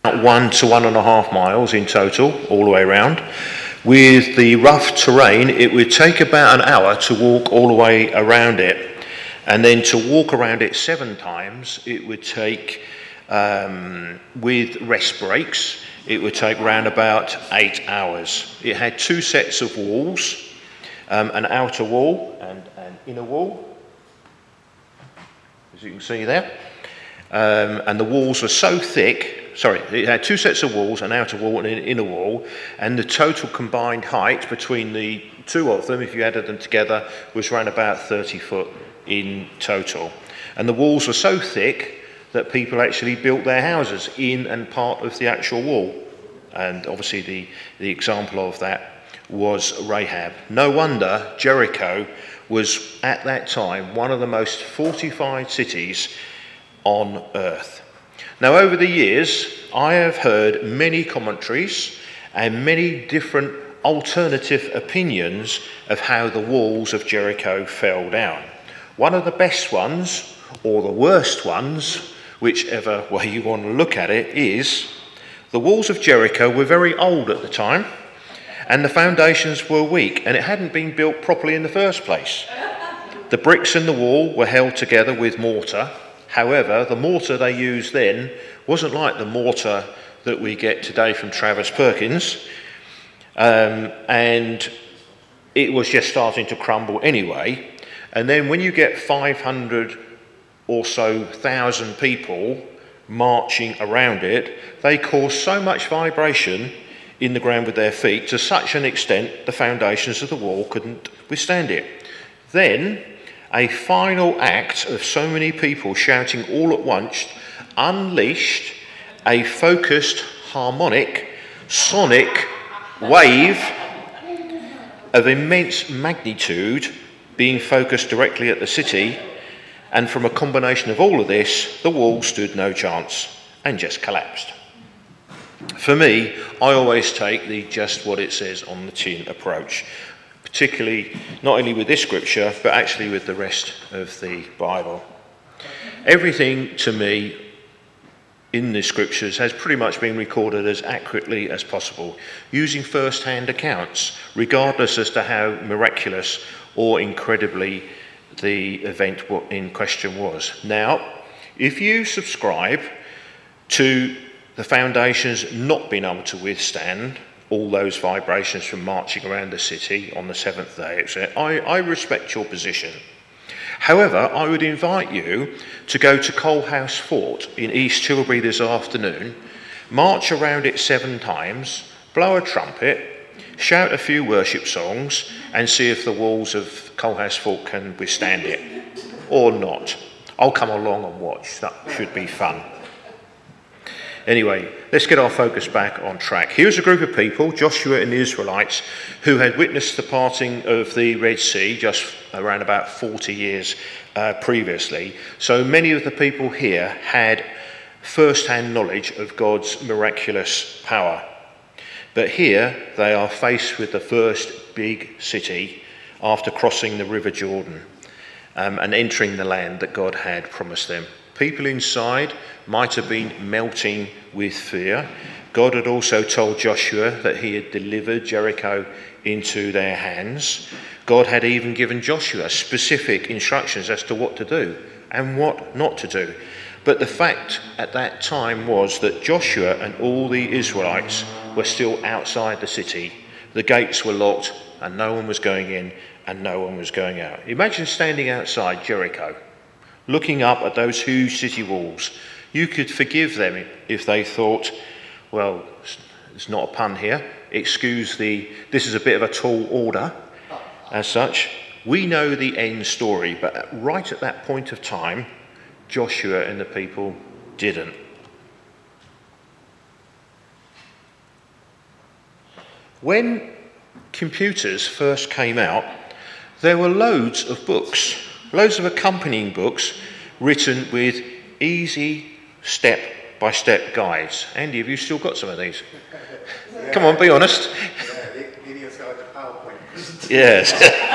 1 to 1.5 miles in total, all the way around. With the rough terrain, it would take about an hour to walk all the way around it. And then to walk around it 7 times, it would take, with rest breaks, it would take round about 8 hours. It had 2 sets of walls, an outer wall and an inner wall, as you can see there. And the walls were so thick, it had 2 sets of walls, an outer wall and an inner wall, and the total combined height between the 2 of them, if you added them together, was around about 30 foot in total. And the walls were so thick that people actually built their houses in and part of the actual wall. And obviously the example of that was Rahab. No wonder Jericho was at that time one of the most fortified cities on earth. Now, over the years, I have heard many commentaries and many different alternative opinions of how the walls of Jericho fell down. One of the best ones, or the worst ones, whichever way you want to look at it, is the walls of Jericho were very old at the time, and the foundations were weak, and it hadn't been built properly in the first place. The bricks in the wall were held together with mortar. However, the mortar they used then wasn't like the mortar that we get today from Travis Perkins, and it was just starting to crumble anyway. And then when you get 500 or so thousand people marching around it, they cause so much vibration in the ground with their feet to such an extent the foundations of the wall couldn't withstand it. Then a final act of so many people shouting all at once unleashed a focused, harmonic, sonic wave of immense magnitude being focused directly at the city, and from a combination of all of this, the wall stood no chance and just collapsed. For me, I always take the just what it says on the tin approach, particularly not only with this scripture, but actually with the rest of the Bible. Everything to me in the scriptures has pretty much been recorded as accurately as possible, using first-hand accounts, regardless as to how miraculous or incredibly the event in question was. Now, if you subscribe to the foundations not being able to withstand all those vibrations from marching around the city on the 7th day, I respect your position. However, I would invite you to go to Coalhouse Fort in East Tilbury this afternoon, march around it 7 times, blow a trumpet, shout a few worship songs, and see if the walls of Coalhouse Fort can withstand it or not. I'll come along and watch. That should be fun. Anyway, let's get our focus back on track. Here's a group of people, Joshua and the Israelites, who had witnessed the parting of the Red Sea just around about 40 years previously. So many of the people here had first-hand knowledge of God's miraculous power. But here they are faced with the first big city after crossing the River Jordan and entering the land that God had promised them. People inside might have been melting with fear. God had also told Joshua that he had delivered Jericho into their hands. God had even given Joshua specific instructions as to what to do and what not to do. But the fact at that time was that Joshua and all the Israelites were still outside the city. The gates were locked and no one was going in and no one was going out. Imagine standing outside Jericho, looking up at those huge city walls. You could forgive them if they thought, well, it's not a pun here, excuse this is a bit of a tall order as such. We know the end story, but right at that point of time, Joshua and the people didn't. When computers first came out, there were loads of books, loads of accompanying books written with easy step-by-step guides. Andy, have you still got some of these? Yeah. Come on, be honest. Lydia's got a PowerPoint. Yes.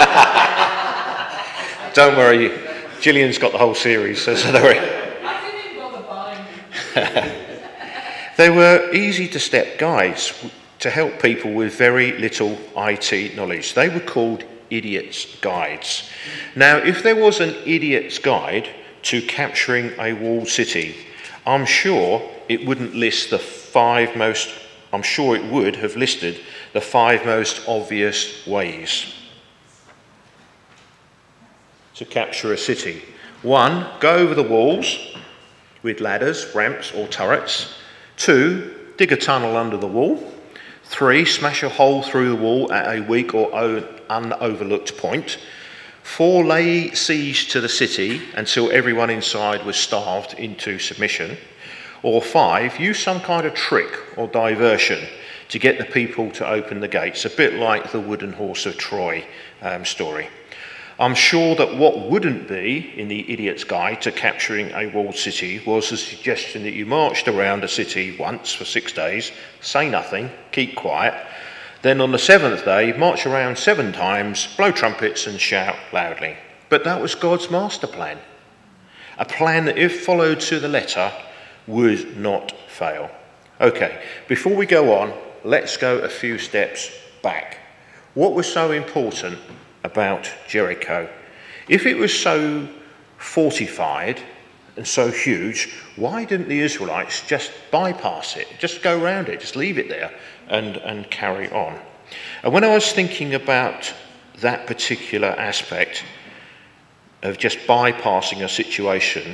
Don't worry, Gillian's got the whole series, so don't worry. I didn't even bother buying. They were easy-to-step guides to help people with very little IT knowledge. They were called idiot's guides. Now, if there was an idiot's guide to capturing a walled city, I'm sure it would have listed the 5 most obvious ways to capture a city. 1, go over the walls with ladders, ramps or turrets. 2, dig a tunnel under the wall. 3, smash a hole through the wall at a weak or unoverlooked point. 4, lay siege to the city until everyone inside was starved into submission. Or 5, use some kind of trick or diversion to get the people to open the gates, a bit like the wooden horse of Troy story. I'm sure that what wouldn't be in the idiot's guide to capturing a walled city was the suggestion that you marched around a city once for 6 days, say nothing, keep quiet, then on the 7th day, march around 7 times, blow trumpets and shout loudly. But that was God's master plan. A plan that, if followed to the letter, would not fail. Okay, before we go on, let's go a few steps back. What was so important about Jericho? If it was so fortified and so huge, why didn't the Israelites just bypass it, just go around it, just leave it there and carry on? And when I was thinking about that particular aspect of just bypassing a situation,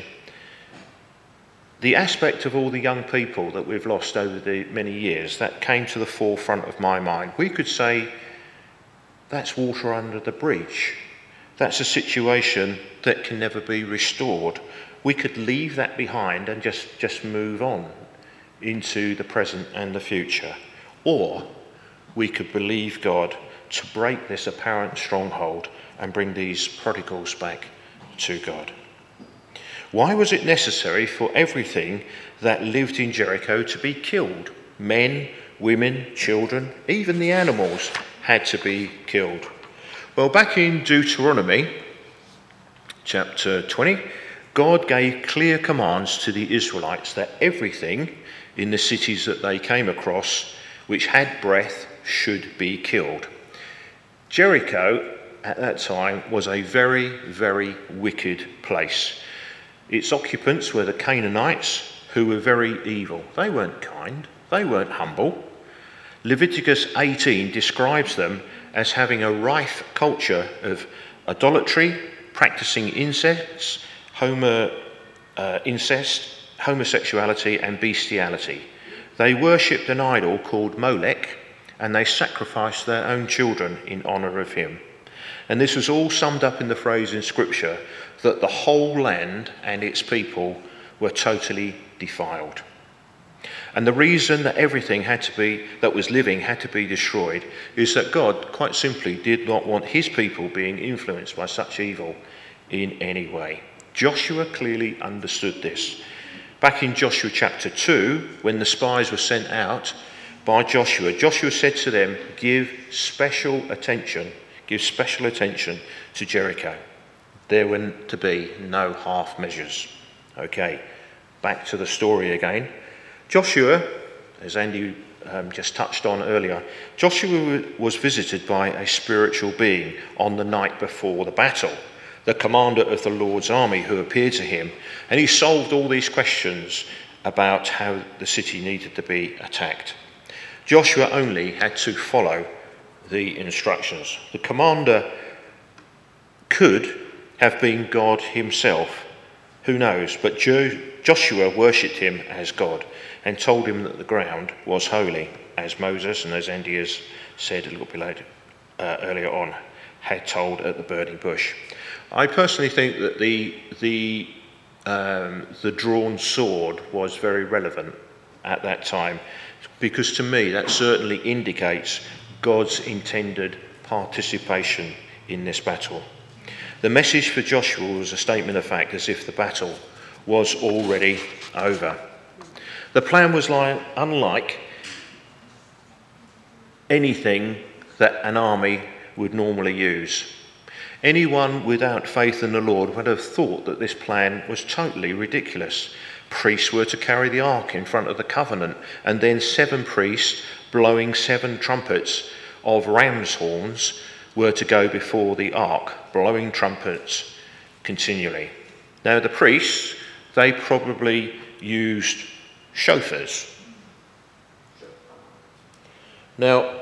the aspect of all the young people that we've lost over the many years, that came to the forefront of my mind. We could say, that's water under the bridge. That's a situation that can never be restored. We could leave that behind and just move on into the present and the future. Or we could believe God to break this apparent stronghold and bring these prodigals back to God. Why was it necessary for everything that lived in Jericho to be killed? Men, women, children, even the animals had to be killed. Well, back in Deuteronomy chapter 20, God gave clear commands to the Israelites that everything in the cities that they came across which had breath should be killed. Jericho at that time was a very, very wicked place. Its occupants were the Canaanites, who were very evil. They weren't kind, they weren't humble. Leviticus 18 describes them as having a rife culture of idolatry, practicing incest, homosexuality and bestiality. They worshipped an idol called Molech, and they sacrificed their own children in honour of him. And this was all summed up in the phrase in Scripture that the whole land and its people were totally defiled. And the reason that everything that was living had to be destroyed is that God, quite simply, did not want his people being influenced by such evil in any way. Joshua clearly understood this. Back in Joshua chapter 2, when the spies were sent out by Joshua, Joshua said to them, give special attention to Jericho. There were to be no half measures. Okay, back to the story again. Joshua, as Andy just touched on earlier, Joshua was visited by a spiritual being on the night before the battle, the commander of the Lord's army, who appeared to him, and he solved all these questions about how the city needed to be attacked. Joshua only had to follow the instructions. The commander could have been God himself, who knows, but Joshua worshipped him as God and told him that the ground was holy, as Moses, and as Andy has said a little bit later, earlier on, had told at the burning bush. I personally think that the drawn sword was very relevant at that time, because to me that certainly indicates God's intended participation in this battle. The message for Joshua was a statement of fact, as if the battle was already over. The plan was unlike anything that an army would normally use. Anyone without faith in the Lord would have thought that this plan was totally ridiculous. Priests were to carry the ark in front of the covenant, and then 7 priests blowing 7 trumpets of ram's horns were to go before the ark, blowing trumpets continually. Now the priests, they probably used shofars. Now,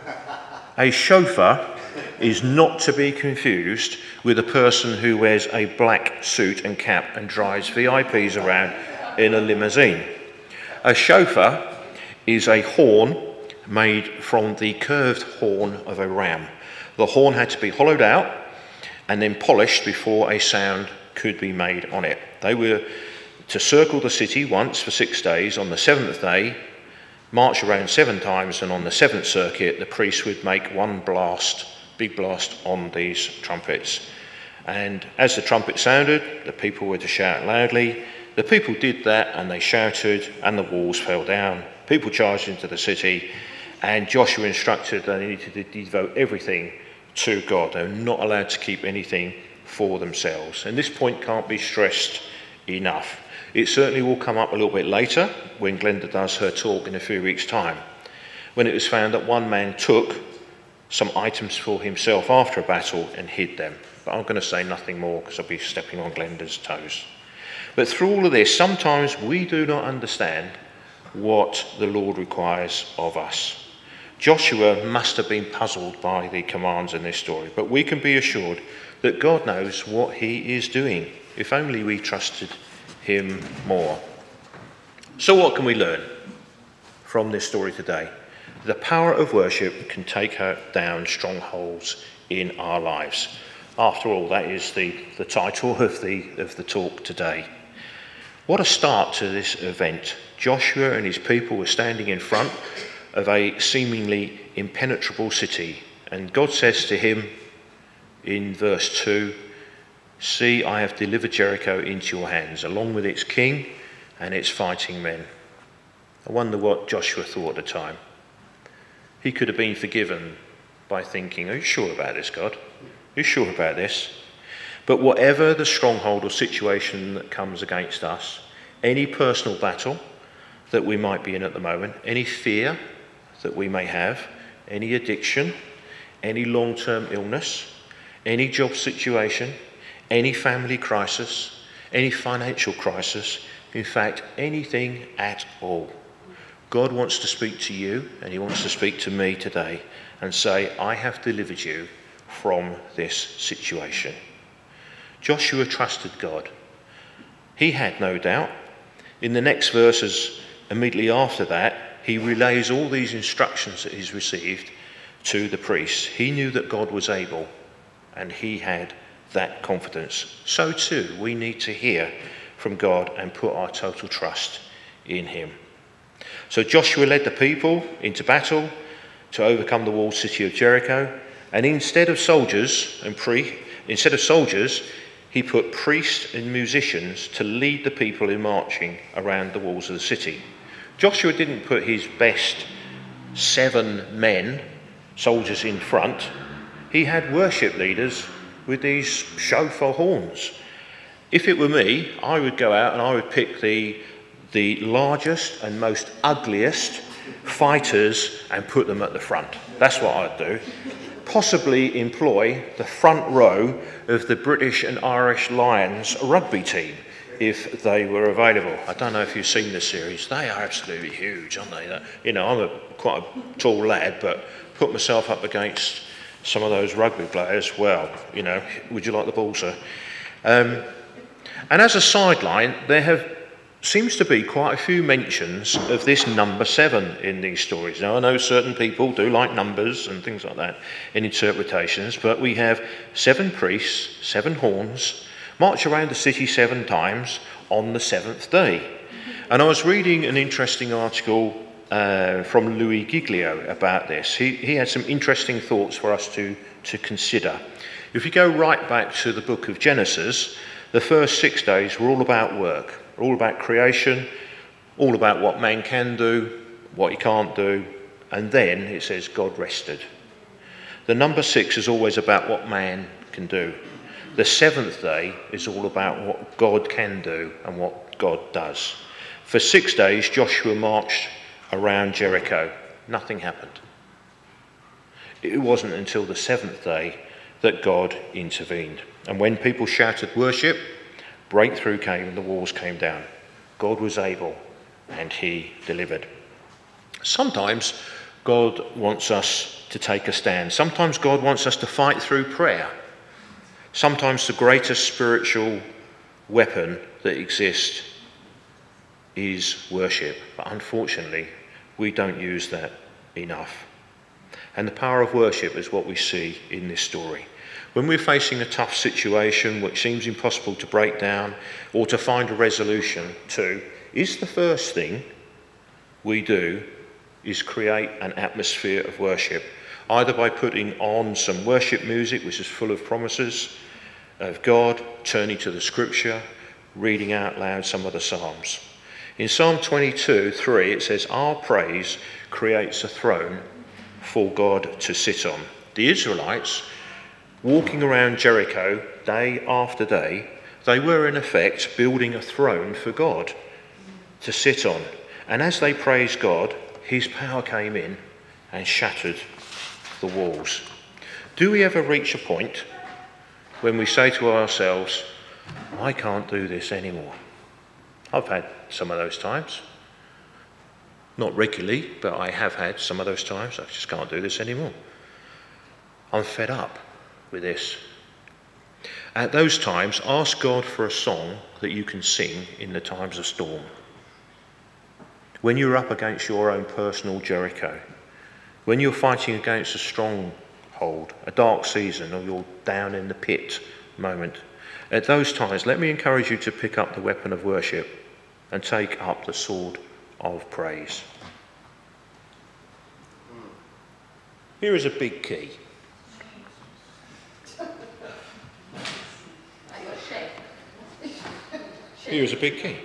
a shofar is not to be confused with a person who wears a black suit and cap and drives VIPs around in a limousine. A shofar is a horn made from the curved horn of a ram. The horn had to be hollowed out and then polished before a sound could be made on it. They were to circle the city once for 6 days. On the 7th day, march around 7 times, and on the 7th circuit, the priest would make one blast, big blast on these trumpets. And as the trumpet sounded, the people were to shout loudly. The people did that, and they shouted, and the walls fell down. People charged into the city, and Joshua instructed that they needed to devote everything to God. They were not allowed to keep anything for themselves. And this point can't be stressed enough. It certainly will come up a little bit later when Glenda does her talk in a few weeks' time, when it was found that one man took some items for himself after a battle and hid them. But I'm going to say nothing more because I'll be stepping on Glenda's toes. But through all of this, sometimes we do not understand what the Lord requires of us. Joshua must have been puzzled by the commands in this story, but we can be assured that God knows what he is doing, if only we trusted him more. So what can we learn from this story today? The power of worship can take down strongholds in our lives. After all, that is the title of the talk today. What a start to this event. Joshua and his people were standing in front of a seemingly impenetrable city, and God says to him in verse 2, "See, I have delivered Jericho into your hands, along with its king and its fighting men." I wonder what Joshua thought at the time. He could have been forgiven by thinking, "Are you sure about this, God? Are you sure about this?" But whatever the stronghold or situation that comes against us, any personal battle that we might be in at the moment, any fear that we may have, any addiction, any long-term illness, any job situation, any family crisis, any financial crisis, in fact, anything at all. God wants to speak to you, and he wants to speak to me today and say, "I have delivered you from this situation." Joshua trusted God. He had no doubt. In the next verses immediately after that, he relays all these instructions that he's received to the priests. He knew that God was able, and he had that confidence. So too, we need to hear from God and put our total trust in him. So Joshua led the people into battle to overcome the walled city of Jericho, and instead of soldiers, he put priests and musicians to lead the people in marching around the walls of the city. Joshua didn't put his best 7 men, soldiers, in front. He had worship leaders with these shofar horns. If it were me, I would go out and I would pick the largest and most ugliest fighters and put them at the front. That's what I'd do. Possibly employ the front row of the British and Irish Lions rugby team if they were available. I don't know if you've seen this series. They are absolutely huge, aren't they? I'm quite a tall lad, but put myself up against some of those rugby players. Well, would you like the ball, sir? And as a sideline, there seems to be quite a few mentions of this number 7 in these stories. Now, I know certain people do like numbers and things like that in interpretations, but we have 7 priests, 7 horns, march around the city 7 times on the 7th day. And I was reading an interesting article from Louis Giglio about this. He had some interesting thoughts for us to consider. If you go right back to the book of Genesis, the first 6 days were all about work, all about creation, all about what man can do, what he can't do, and then it says God rested. The number 6 is always about what man can do. The seventh day is all about what God can do and what God does. For 6 days, Joshua marched around Jericho. Nothing happened. It wasn't until the seventh day that God intervened. And when people shouted worship, breakthrough came and the walls came down. God was able and he delivered. Sometimes God wants us to take a stand. Sometimes God wants us to fight through prayer. Sometimes the greatest spiritual weapon that exists is worship. But unfortunately, we don't use that enough. And the power of worship is what we see in this story. When we're facing a tough situation which seems impossible to break down or to find a resolution to, is the first thing we do is create an atmosphere of worship, either by putting on some worship music which is full of promises of God, turning to the scripture, reading out loud some of the Psalms. In Psalm 22:3 it says, "Our praise creates a throne for God to sit on." The Israelites, walking around Jericho day after day, they were in effect building a throne for God to sit on. And as they praised God, his power came in and shattered the walls. Do we ever reach a point when we say to ourselves, I can't do this anymore? I've had some of those times. Not regularly, but I have had some of those times. I just can't do this anymore. I'm fed up with this. At those times, ask God for a song that you can sing in the times of storm. When you're up against your own personal Jericho, when you're fighting against a stronghold, a dark season, or you're down in the pit moment, at those times, let me encourage you to pick up the weapon of worship and take up the sword of praise. Here is a big key. Here is a big key.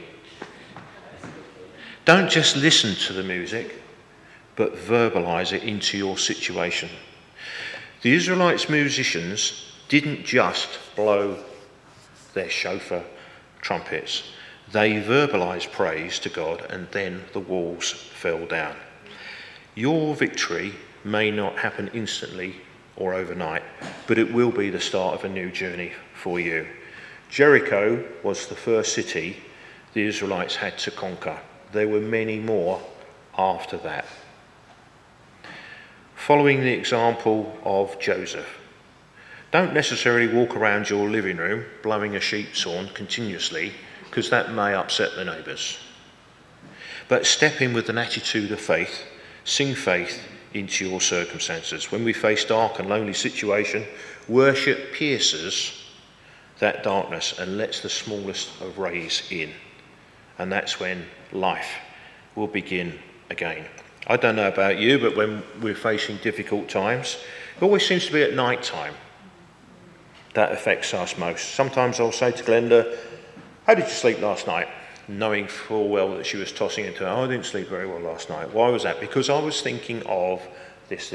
Don't just listen to the music, but verbalise it into your situation. The Israelites' musicians didn't just blow their shofar trumpets. They verbalised praise to God, and then the walls fell down. Your victory may not happen instantly or overnight, but it will be the start of a new journey for you. Jericho was the first city the Israelites had to conquer. There were many more after that. Following the example of Joseph, don't necessarily walk around your living room blowing a sheep's horn continuously, because that may upset the neighbours. But step in with an attitude of faith, sing faith into your circumstances. When we face dark and lonely situation, worship pierces that darkness and lets the smallest of rays in. And that's when life will begin again. I don't know about you, but when we're facing difficult times, it always seems to be at night time that affects us most. Sometimes I'll say to Glenda, how did you sleep last night? Knowing full well that she was tossing into, I didn't sleep very well last night. Why was that? Because I was thinking of this.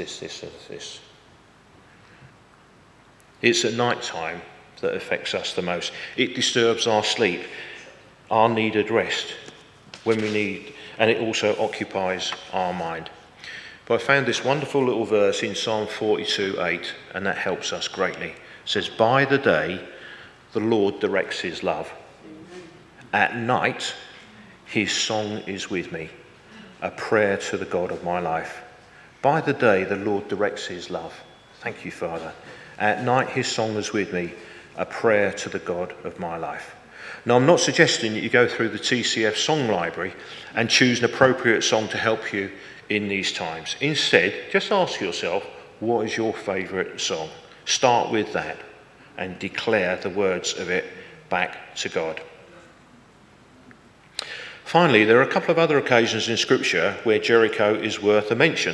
It's at night time that affects us the most. It disturbs our sleep, our needed rest when we need, and it also occupies our mind. But I found this wonderful little verse in Psalm 42:8, and that helps us greatly. It says, by the day the Lord directs his love. At night his song is with me, a prayer to the God of my life. By the day the Lord directs his love. Thank you, Father. At night his song is with me, a prayer to the God of my life. Now, I'm not suggesting that you go through the TCF song library and choose an appropriate song to help you in these times. Instead, just ask yourself, what is your favourite song? Start with that and declare the words of it back to God. Finally, there are a couple of other occasions in Scripture where Jericho is worth a mention.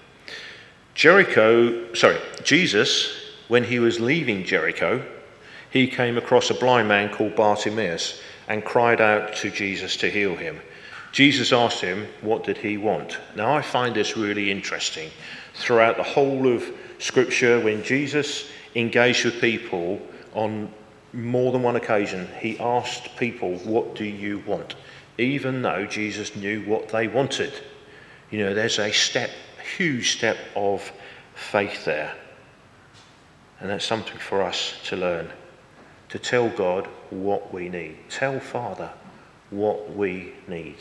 Jesus, when he was leaving Jericho, he came across a blind man called Bartimaeus and cried out to Jesus to heal him. Jesus asked him, what did he want? Now, I find this really interesting. Throughout the whole of Scripture, when Jesus engaged with people on more than one occasion. He asked people, what do you want? Even though Jesus knew what they wanted. You know, there's a huge step of faith there. And that's something for us to learn. To tell God what we need. Tell Father what we need.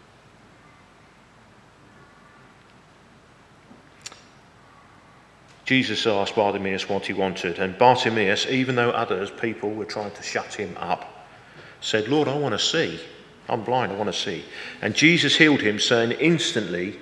Jesus asked Bartimaeus what he wanted, and Bartimaeus, even though people were trying to shut him up, said, Lord, I want to see. I'm blind, I want to see. And Jesus healed him, saying instantly,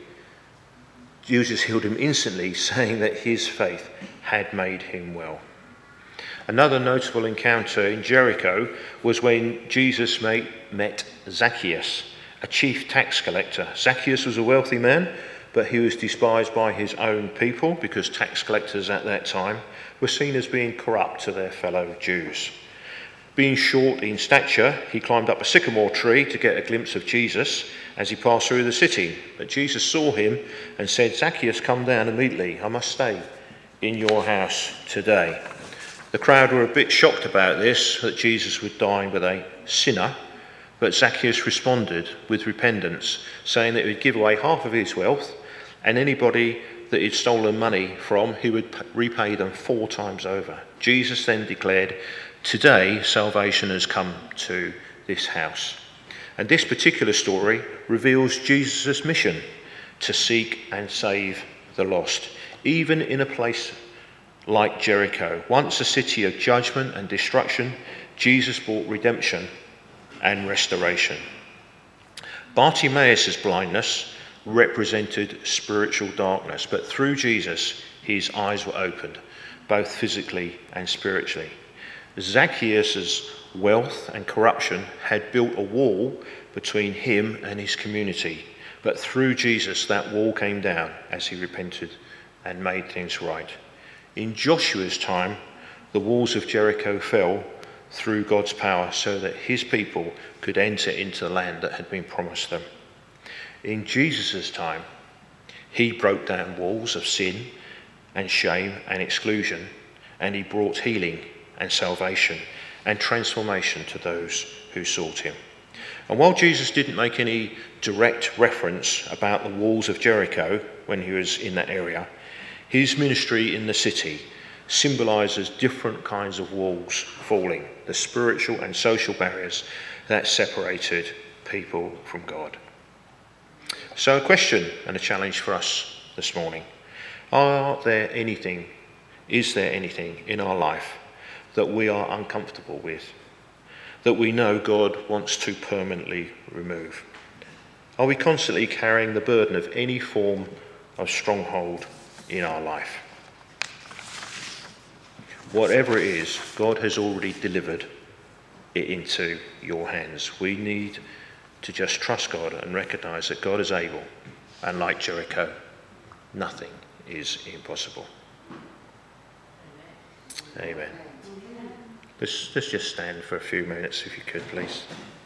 saying that his faith had made him well. Another notable encounter in Jericho was when Jesus met Zacchaeus, a chief tax collector. Zacchaeus was a wealthy man, but he was despised by his own people because tax collectors at that time were seen as being corrupt to their fellow Jews. Being short in stature, he climbed up a sycamore tree to get a glimpse of Jesus as he passed through the city. But Jesus saw him and said, Zacchaeus, come down immediately. I must stay in your house today. The crowd were a bit shocked about this, that Jesus would dine with a sinner. But Zacchaeus responded with repentance, saying that he would give away half of his wealth, and anybody that he'd stolen money from, he would repay them 4 times over. Jesus then declared, today salvation has come to this house. And this particular story reveals Jesus' mission to seek and save the lost, even in a place like Jericho. Once a city of judgment and destruction, Jesus brought redemption and restoration. Bartimaeus' blindness represented spiritual darkness, but through Jesus, his eyes were opened, both physically and spiritually. Zacchaeus' wealth and corruption had built a wall between him and his community, but through Jesus, that wall came down as he repented and made things right. In Joshua's time, the walls of Jericho fell through God's power so that his people could enter into the land that had been promised them. In Jesus' time, he broke down walls of sin and shame and exclusion, and he brought healing and salvation and transformation to those who sought him. And while Jesus didn't make any direct reference about the walls of Jericho when he was in that area, his ministry in the city symbolises different kinds of walls falling, the spiritual and social barriers that separated people from God. So a question and a challenge for us this morning. Is there anything in our life that we are uncomfortable with, that we know God wants to permanently remove? Are we constantly carrying the burden of any form of stronghold in our life? Whatever it is, God has already delivered it into your hands. We need to just trust God and recognise that God is able, and like Jericho, nothing is impossible. Amen. Let's just stand for a few minutes, if you could, please.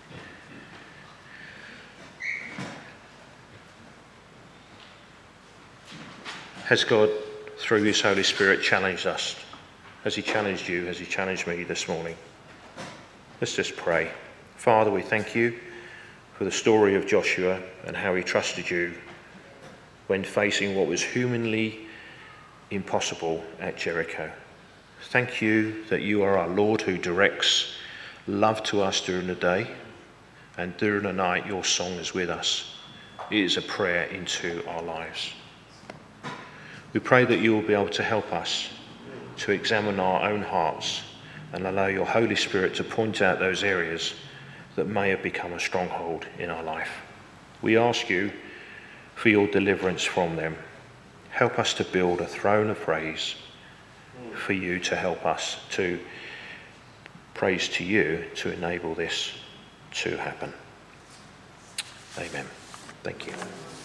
Has God, through his Holy Spirit, challenged us? Has he challenged you? Has he challenged me this morning? Let's just pray. Father, we thank you for the story of Joshua and how he trusted you when facing what was humanly impossible at Jericho. Thank you that you are our Lord who directs love to us during the day, and during the night your song is with us. It is a prayer into our lives. We pray that you will be able to help us to examine our own hearts and allow your Holy Spirit to point out those areas that may have become a stronghold in our life. We ask you for your deliverance from them. Help us to build a throne of praise for you, to help us to praise to you to enable this to happen. Amen. Thank you.